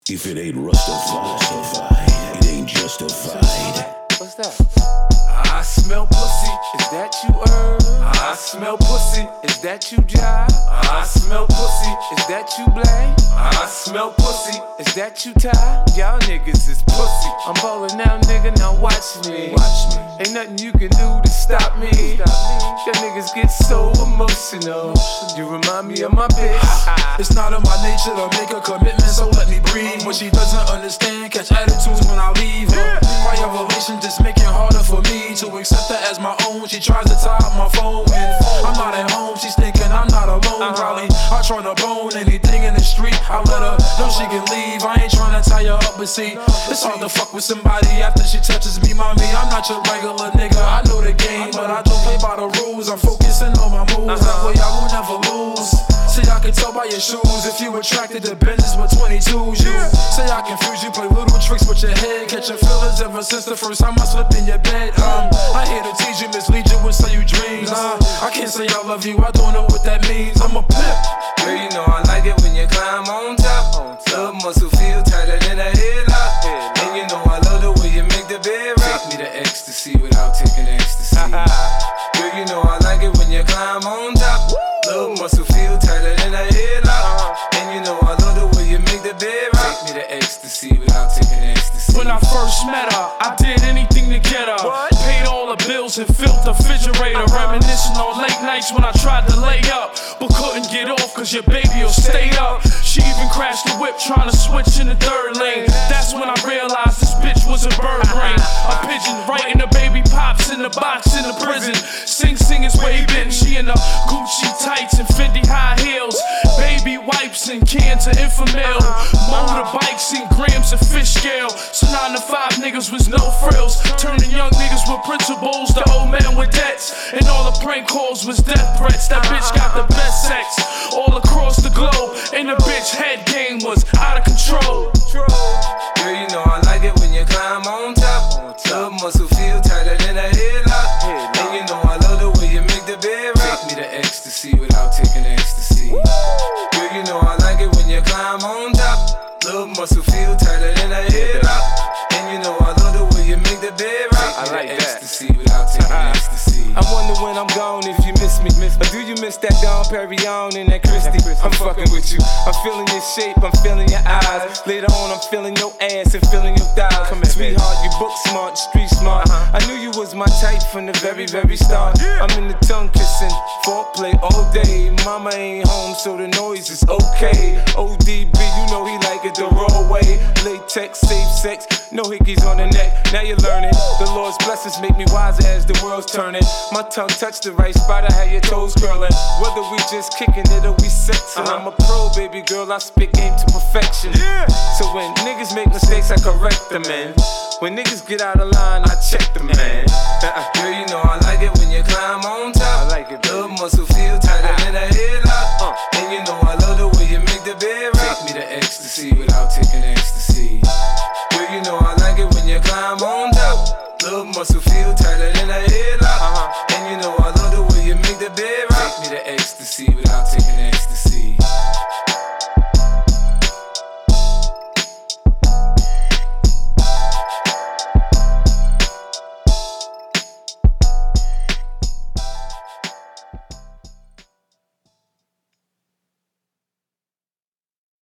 If it ain't Rustified, it ain't justified. What's that? I smell pussy, is that you I smell pussy, is that you jive? I smell pussy, is that you blame? I smell pussy, is that you tie? Y'all niggas is pussy. I'm ballin' now, nigga, now watch me. Ain't nothing you can do to stop me. Y'all niggas get so emotional. You remind me of my bitch. It's not in my nature to make a commitment, so let me breathe. When she doesn't understand, catch attitudes when I leave her. Prior relation just make it harder for me to accept her as my own. She tries to tie up my phone when I'm not at home. She's thinking I'm not alone. Probably I try to bone anything in the street. I let her know she can leave. I ain't trying to tie her up, but see, it's hard to fuck with somebody after she touches me, mommy. I'm not your regular nigga. I know the game, but I don't play by the rules. I'm focusing on my moves. That way I will never lose. See, I can tell by your shoes if you attracted to Benzes with 22s. You say I confuse you, play little tricks with your head. Catch your feelings ever since the first time I slept in your bed. I here to tease you, mislead you, and sell you dreams. I can't say I love you, I don't know what that means. I'm a pimp. Girl, you know I like it when you climb on top. Love muscle feel tighter than a headlock. And you know I love the way you make the bed rock. Take me to ecstasy without taking ecstasy. Girl, you know I like it when you climb on top. Love muscle feel tighter than a headlock. And you know I love the way you make the bed rock. Take me to ecstasy without taking ecstasy. When I first met her, I did anything to get her. Paid all the bills and filled the refrigerator. Reminiscing on late nights when I tried to lay up, but couldn't get off cause your baby will stay up. She even crashed the whip trying to switch in the third lane. That's when I realized this bitch was a bird brain. A pigeon writing the baby pops in the box in the prison. Sing is waving. She in the Gucci tights and Fendi high heels. Baby wipes and cans of Infamil. Motorbikes and grams of fish scale. So 9 to 5 niggas was no frills. Turning young niggas with principles to old men with debts. And all the prank calls was death threats. That bitch got the best sex all across the globe. And the bitch head game was out of control. Girl, you know I like it when you climb on top. Love muscle feel tighter than a headlock. And you know I love the way you make the bed rock. Take me to ecstasy without taking ecstasy. Girl, you know I like it when you climb on top. Love muscle feel tighter than a headlock. And you know I love the way you make the bed rock. I like ecstasy without taking ecstasy. I wonder when I'm gone if you miss me. Or do you miss that Dom Perignon and that Christie? I'm fucking with you. I'm feeling your shape, I'm feeling your eyes. Later on, I'm feeling your ass and feeling your thighs. Sweetheart, you book smart, street smart. I knew you was my type from the very, very start. I'm in the tongue kissing, foreplay all day. Mama ain't home, so the noise is okay. ODB, you know he like it the raw way. Latex, safe sex, no hickeys on the neck. Now you're learning. The Lord's blessings make me wiser as the world's turning. My tongue touched the right spot, I had your toes curling. Whether we just kicking it or we sexing, I'm a pro, baby girl, I spit game to perfection. So when niggas make mistakes, I correct them, man. When niggas get out of line, I check them, man. Girl, you know I like it when you climb on top. I like it, love muscle feel tighter than a headlock. And you know I love the way you make the bed rock. Take me to ecstasy without taking it.